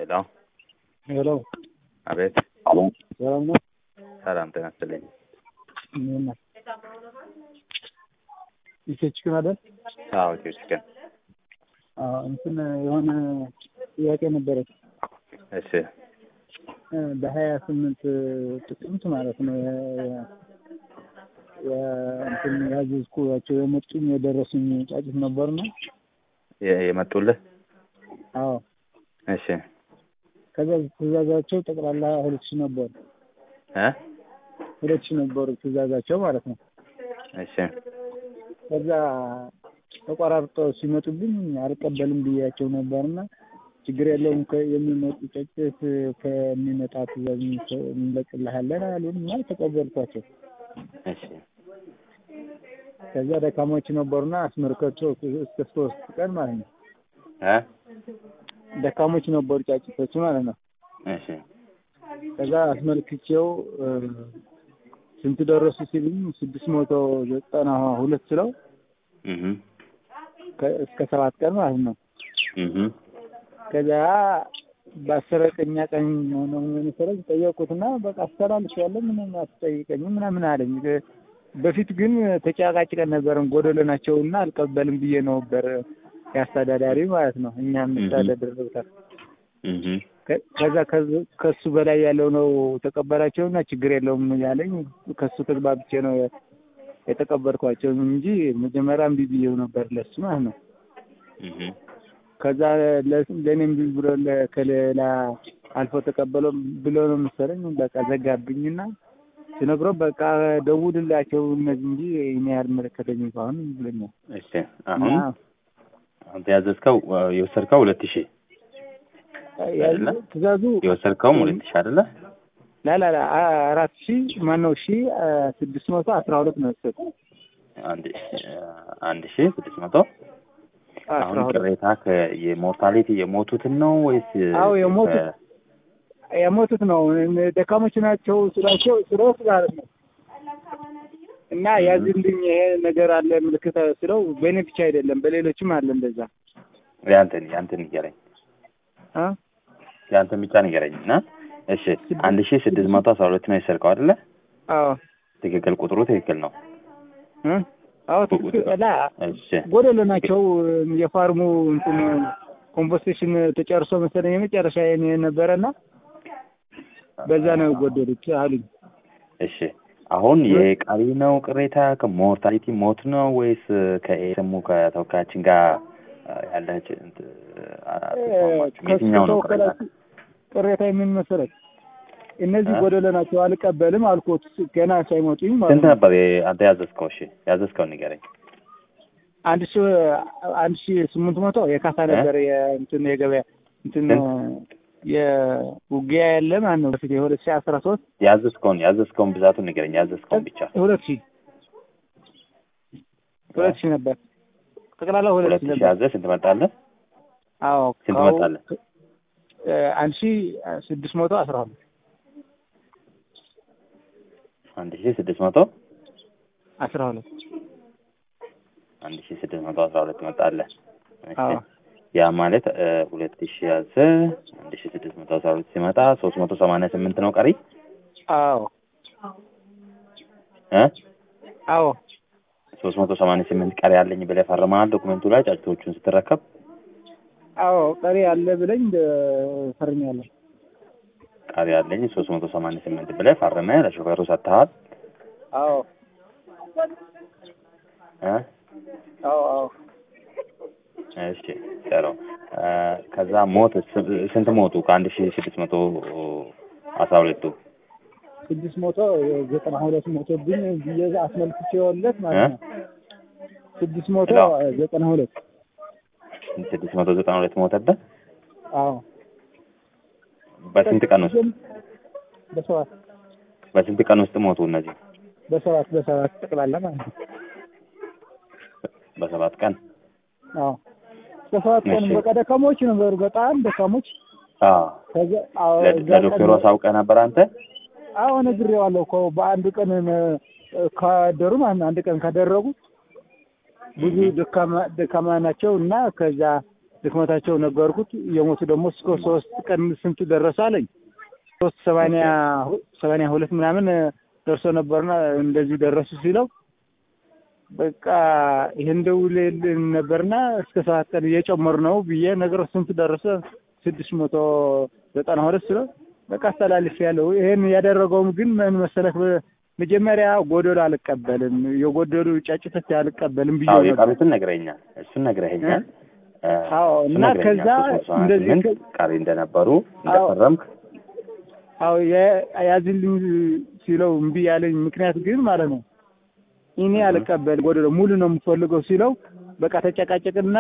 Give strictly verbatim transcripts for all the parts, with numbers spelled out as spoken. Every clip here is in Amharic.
ሄሎ ሄሎ አቤት። ሰላም ነው? ሰላም ጤና ይስጥልኝ። ምን ይችላል አይደል? አዎ ይችላል። አዎ እንትን የሆነ ጥያቄ ነበረ። እሺ በሀያ ስምንት ጥቅምት ማለት ነው ያ እንትን ያዝኩዋቸው የመጡኝ የደረሱኝ ጫጭት ነበርና የመጡልህ? አዎ እሺ ከዛ ትእዛዛቸው ጠቅላላ ሁለት ሺህ ነበር እ ሁለት ሺህ ነበር ትእዛዛቸው ማለት ነው። እሺ ከዛ ተቆራርጠው ሲመጡብኝ አልቀበልም ብያቸው ነበርና ችግር የለውም ከየሚመጡ ጫጭት ከሚመጣ ትእዛዝ እንለቅልሃለን አሉን እና ተቀበልኳቸው። እሺ ከዛ ደካሞች ነበሩና አስመርካቸው እስከ ሶስት ቀን ማለት ነው እ ደካሞች ነበሩ ጫጭቶች ማለት ነው። እሺ ከዛ አስመልክቼው ስንት ደረሱ ሲሉኝ ስድስት መቶ ዘጠና ሁለት ስለው እህ እስከ ሰባት ቀን ማለት ነው። እህ ከዛ በአስረኛ ቀን ነው መሰረት ጠየቁትና በቃ አስተላልፌያለሁ ምንም አትጠይቀኝም ምናምን አለኝ። በፊት ግን ተጫቃጭቀን ነበርን ጎደሎ ናቸውና አልቀበልም ብዬ ነበር ያስተዳዳሪ ማለት ነው እኛም ተዳደረውታል። እህ ከዛ ከሱ በላይ ያለው ነው ተቀበላቸውና ችግር የለውም ያለኝ ከሱ ተግባብቼ ነው የተቀበልኳቸው እንጂ መጀመሪያም ቢቢየው ነበር ለሱ ማለት ነው። እህ ከዛ ለኔም ብሎ ለከሌላ አልፎ ተቀበለው ብሎ ነው መሰለኝ በቃ ዘጋብኝና ሲነግረው በቃ ደውልላቸው እነዚህ እንጂ እኔ አልመለከተኝም አሁን ብለኛል። እሺ አሁን አንተ ያዘዝከው የወሰድከው ሁለት ሺህ አይደለ? ትእዛዙ የወሰድከው ሁለት ሺህ አይደለ? ላ ላ ላ አራት ሺህ ማነው ሺህ ስድስት መቶ አስራ ሁለት ነው የወሰድኩት። አንድ አንድ ሺህ ስድስት መቶ አሁን ቅሬታ የሞርታሊቲ የሞቱትን ነው ወይስ? አዎ የሞቱት የሞቱት ነው ደካሞች ናቸው ስላቸው ስሮስ ማለት ነው። እና ያዝልኝ ይሄ ነገር አለ ምልክት ስለው በእኔ ብቻ አይደለም በሌሎችም አለ እንደዛ። ያንተን ያንተን ይገረኝ አ ያንተን ብቻ ንገረኝና እሺ አንድ ሺህ ስድስት መቶ አስራ ሁለት ነው የሰርከው አይደለ? አዎ ትክክል ቁጥሩ ትክክል ነው እ አዎ ትክክል ላ እሺ ጎደሎ ናቸው የፋርሙ እንትን ኮምፖስቴሽን ተጨርሶ መሰለኝ የመጨረሻ የኔ ነበርና በዛ ነው ጎደሉት አሉኝ። እሺ አሁን የቃሪ ነው ቅሬታ ከሞርታሊቲ ሞት ነው ወይስ ከኤስሙ ከተወካያችን ጋር ያለች የትኛው ነው ቅሬታ? ቅሬታ ምን መሰለህ እነዚህ ጎደሎ ናቸው አልቀበልም አልኩት ገና ሳይሞቱኝ ማለት ስንት ነበር አንተ ያዘዝከው? እሺ ያዘዝከው ንገረኝ። አንድ ሺህ አንድ ሺህ ስምንት መቶ የካሳ ነበር የእንትን የገበያ እንትን የውጊያ ያለ ማን ነው በፊት የሁለት ሺህ አስራ ሶስት ያዘዝከውን ያዘዝከውን ብዛቱን ንገረኝ። ያዘዝከውን ብቻ ሁለት ሺህ ሁለት ሺህ ነበር ጠቅላላ ሁለት ሺህ ነበር። ያዘዝ ስንት መጣለህ? አዎ ስንት መጣለህ? አንድ ሺህ ስድስት መቶ አስራ ሁለት አንድ ሺህ ስድስት መቶ አስራ ሁለት አንድ ሺህ ስድስት መቶ አስራ ሁለት መጣለህ። እሺ አዎ ያ ማለት ሁለት ሺህ ያዘ አንድ ሺህ ስድስት መቶ አስራ ሁለት ሲመጣ ሶስት መቶ ሰማንያ ስምንት ነው ቀሪ? አዎ እ አዎ ሶስት መቶ ሰማንያ ስምንት ቀሪ አለኝ ብለህ ፈርመሃል ዶክመንቱ ላይ ጫጭቶቹን ስትረከብ? አዎ ቀሪ አለ ብለኝ ፈርሜያለሁ። ቀሪ አለኝ ሶስት መቶ ሰማንያ ስምንት ብለህ ፈርመህ ለሾፌሩ ሰጥተሃል? አዎ እ አዎ አዎ እሺ ጥሩ። ከዛ ሞት ስንት ሞቱ ከአንድ ሺህ ስድስት መቶ አስራ ሁለቱ? ስድስት መቶ ዘጠና ሁለት ሞቶ ግን ብዬ አስመልክቼዋለሁ ማለት ነው። ስድስት መቶ ዘጠና ሁለት ስድስት መቶ ዘጠና ሁለት ሞተበት? አዎ በስንት ቀን ውስጥ? በሰባት በስንት ቀን ውስጥ ሞቱ እነዚህ? በሰባት በሰባት ጠቅላላ ማለት ነው። በሰባት ቀን? አዎ በሰባት ቀን በቃ ደካሞች ነበሩ በጣም ደካሞች። አዎ ከዛ አዎ ለዶክተሩ አሳውቀህ ነበር አንተ? አዎ ነግሬዋለሁ እኮ በአንድ ቀን ካደሩ ማለት አንድ ቀን ካደረጉ ብዙ ደካማ ደካማ ናቸው እና ከዛ ድክመታቸው ነገርኩት። የሞቱ ደግሞ እስከ ሶስት ቀን ስንት ደረሰ አለኝ። ሶስት ሰማንያ ሰማንያ ሁለት ምናምን ደርሶ ነበርና እንደዚህ ደረሱ ሲለው በቃ ይሄን ደውልልን ነበርና እስከ ሰባት ቀን እየጨመሩ ነው ብዬ ነገር ስንት ደረሰ ስድስት መቶ ዘጠና ሁለት ስለ በቃ አስተላልፍ ያለው። ይሄን ያደረገውም ግን ምን መሰለህ መጀመሪያ ጎዶሎ አልቀበልም የጎዶሎ ጫጭቶች አልቀበልም ብዬ አዎ የቀሩትን ነግረኛል። እሱን ነግረኛል። አዎ እና ከዛ እንደዚህ ቀሪ እንደነበሩ እንደፈረምክ አዎ ያዝልኝ ሲለው እምቢ ያለኝ ምክንያት ግን ማለት ነው እኔ አልቀበል ጎዶሎ ሙሉ ነው የምፈልገው ሲለው በቃ ተጨቃጨቅና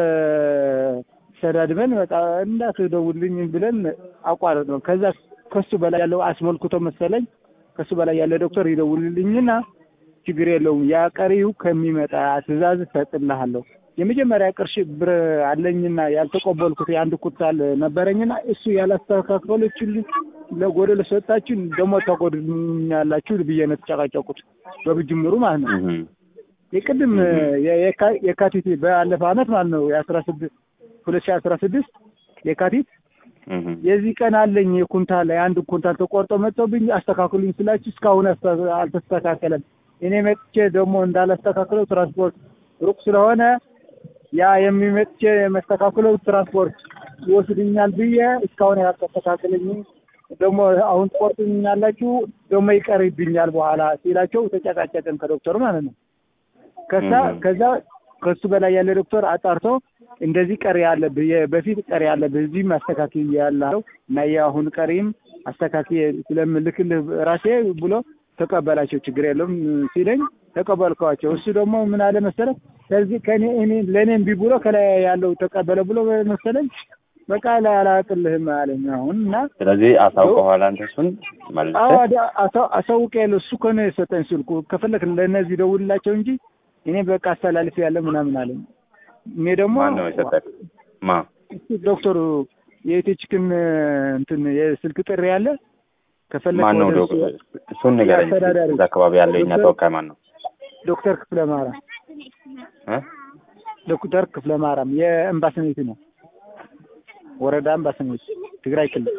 ተሰዳድበን በቃ እንዳትደውልኝ ብለን አቋረጥ ነው። ከዛ ከሱ በላይ ያለው አስመልክቶ መሰለኝ ከሱ በላይ ያለ ዶክተር ይደውልልኝና ችግር የለውም ያ ቀሪው ከሚመጣ ትዕዛዝ ተጥልሃለሁ የመጀመሪያ ቅርሽ ብር አለኝና ያልተቀበልኩት የአንድ ኩንታል ነበረኝና እሱ ያላስተካከለችልኝ ለጎዶሎ ሰጣችሁ ደሞ ተቆድኛላችሁ ብዬ ነው ተጨቃጨቁት በብጅምሩ ማለት ነው። የቅድም የካቲት ባለፈው አመት ማለት ነው ሁለት ሺህ አስራ ስድስት የካቲት የዚህ ቀን አለኝ የኩንታል የአንድ ኩንታል ተቆርጦ መጥቶብኝ አስተካክሉኝ ስላችሁ እስካሁን አልተስተካከለም። እኔ መጥቼ ደግሞ እንዳላስተካክለው ትራንስፖርት ሩቅ ስለሆነ ያ የሚመጥቼ መስተካከለው ትራንስፖርት ይወስድኛል ብዬ እስካሁን ያልተስተካከለኝ ደግሞ አሁን ተቆርጡኛላችሁ ደግሞ ይቀርብኛል በኋላ ሲላቸው ተጨቃጨቀን ከዶክተሩ ማለት ነው። ከዛ ከዛ ከሱ በላይ ያለ ዶክተር አጣርቶ እንደዚህ ቀሪ ያለብህ በፊት ቀሪ ያለብህ እዚህ ማስተካከል ያለው እና ያሁን ቀሪም አስተካክዬ ስለምልክልህ ራሴ ብሎ ተቀበላቸው ችግር የለም ሲለኝ ተቀበልኳቸው። እሱ ደግሞ ምን አለ መሰለህ ስለዚህ ከኔ እኔ ለኔም ቢብሎ ከላይ ያለው ተቀበለ ብሎ መሰለኝ በቃ አላቅልህም አለኝ። አሁንና ስለዚህ አሳውቀዋል አንተሱን ማለት አዎ አሳው አሳውቀው እሱ ከነ የሰጠኝ ስልኩ ከፈለክ ለነዚህ ደውልላቸው እንጂ እኔ በቃ አስተላልፍ ያለ ምናምን አለኝ። እኔ ደግሞ ማን ነው የሰጠህ? ማ ዶክተሩ የኢቲችክን እንትን የስልክ ጥሪ ያለ ከፈለክ ማን ነው ዶክተር? እሱን ንገረኝ። እዛ አካባቢ ያለው የኛ ተወካይ ማን ነው? ዶክተር ክፍለ ማርያም እ ዶክተር ክፍለ ማርያም የኤምባሲኔት ነው ወረዳ ኤምባሲኔት ትግራይ ክልል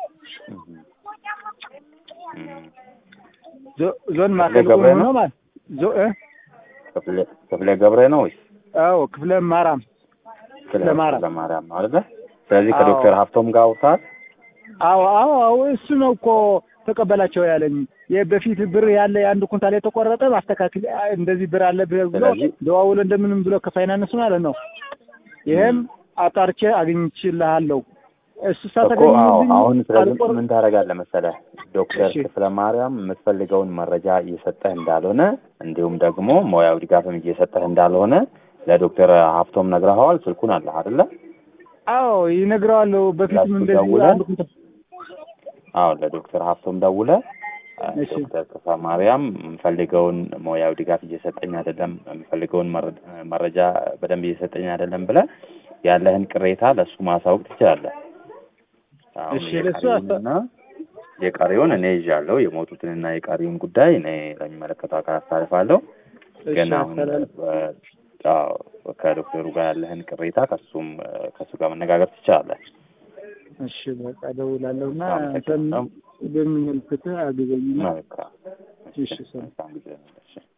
ዞን ማከለ ነው ማለት ዞ እ ክፍለ ክፍለ ገብረ ነው ወይስ? አዎ ክፍለ ማርያም ክፍለ ማርያም ማለት ነው። ስለዚህ ከዶክተር ሀፍቶም ጋር አውጣት። አዎ አዎ አዎ እሱ ነው እኮ ተቀበላቸው ያለኝ የበፊት ብር ያለ የአንድ ኩንታል የተቆረጠ ማስተካከል እንደዚህ ብር አለ ብሎ ደዋውሎ እንደምንም ብሎ ከፋይናንስ ማለት ነው። ይሄም አጣርቼ አግኝቼልሃለሁ እሱ ሳተገኝልኝ አሁን ስለዚህ ምን ታረጋለህ መሰለህ ዶክተር ክፍለ ማርያም የምትፈልገውን መረጃ እየሰጠህ እንዳልሆነ እንዲሁም ደግሞ ሞያው ድጋፍም እየሰጠህ እንዳልሆነ ለዶክተር ሀፍቶም ነግረኸዋል? ስልኩን አለ አይደለ? አዎ ይነግረዋለሁ። በፊትም እንደዚህ አንድ ኩንታል አዎ ለዶክተር ሀፍቶም ደውለህ ዶክተር ክፍለ ማርያም የምፈልገውን ሞያው ድጋፍ እየሰጠኝ አይደለም የምፈልገውን መረጃ በደንብ እየሰጠኝ አይደለም ብለህ ያለህን ቅሬታ ለሱ ማሳወቅ ትችላለህ። እሺ ለሱ አስተና የቀሪውን እኔ ይዣለሁ የሞቱትንና የቀሪውን ጉዳይ እኔ ለሚመለከተው አካል አስተላልፋለሁ። ግን አሁን ከዶክተሩ ጋር ያለህን ቅሬታ ከሱም ከሱ ጋር መነጋገር ትችላለህ። እሺ በቃ ደውላለሁና አንተም በሚመለከተው አግዘኝና መልካም እሺ ሰላም